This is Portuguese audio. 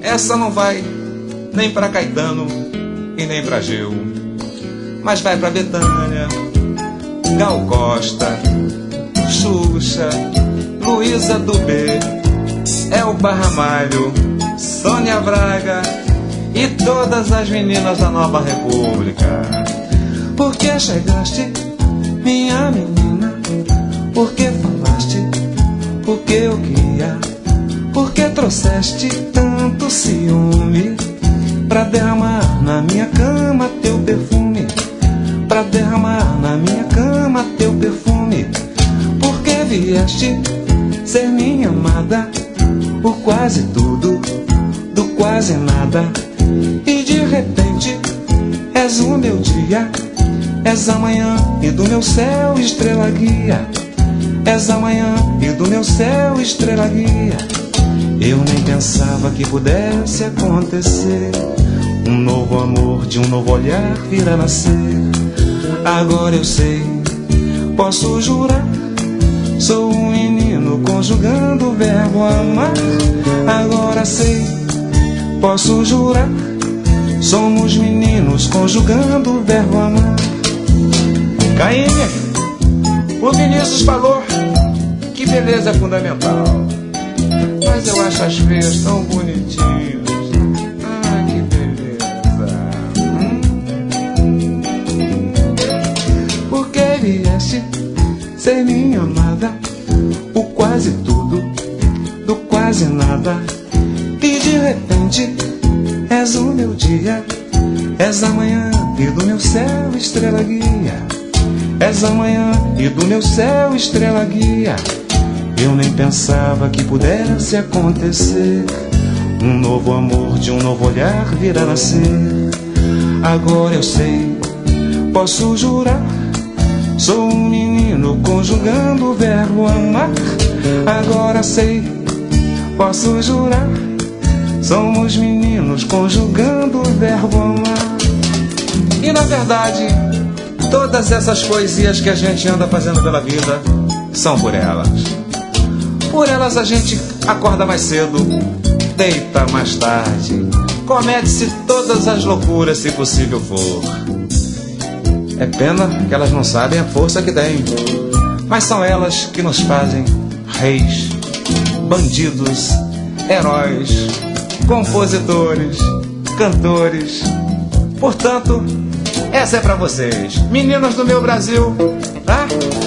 essa não vai nem pra Caetano e nem pra Gil, mas vai pra Bethânia, Gal Costa, Xuxa, Luísa Dubé, Elba Ramalho, Sônia Braga e todas as meninas da Nova República. Por que chegaste, minha menina? Por que falaste? Por que eu queria? Por que trouxeste tanto ciúme? Pra derramar na minha cama teu perfume, pra derramar na minha cama teu perfume. Por que vieste ser minha amada? Por quase tudo, do quase nada. E de repente és o meu dia, és a manhã e do meu céu estrela guia, és a manhã e do meu céu estrela guia. Eu nem pensava que pudesse acontecer, um novo amor de um novo olhar vir a nascer. Agora eu sei, posso jurar, sou um menino conjugando o verbo amar. Agora sei, posso jurar, somos meninos conjugando o verbo amar. Caíme, o Vinícius falou que beleza é fundamental, mas eu acho as feias tão bonitinhas. Ah, que beleza. Por que vieste ser minha amada? O quase tudo, do quase nada. E de repente és o meu dia, és a manhã e do meu céu estrela guia, és a manhã e do meu céu estrela guia. Eu nem pensava que pudesse acontecer, um novo amor de um novo olhar vir a nascer. Agora eu sei, posso jurar, sou um menino conjugando o verbo amar. Agora sei, posso jurar, somos meninos conjugando o verbo amar. E na verdade, todas essas poesias que a gente anda fazendo pela vida são por elas. Por elas a gente acorda mais cedo, deita mais tarde, comete-se todas as loucuras se possível for. É pena que elas não sabem a força que têm, mas são elas que nos fazem reis, bandidos, heróis, compositores, cantores. Portanto, essa é pra vocês, meninas do meu Brasil, tá?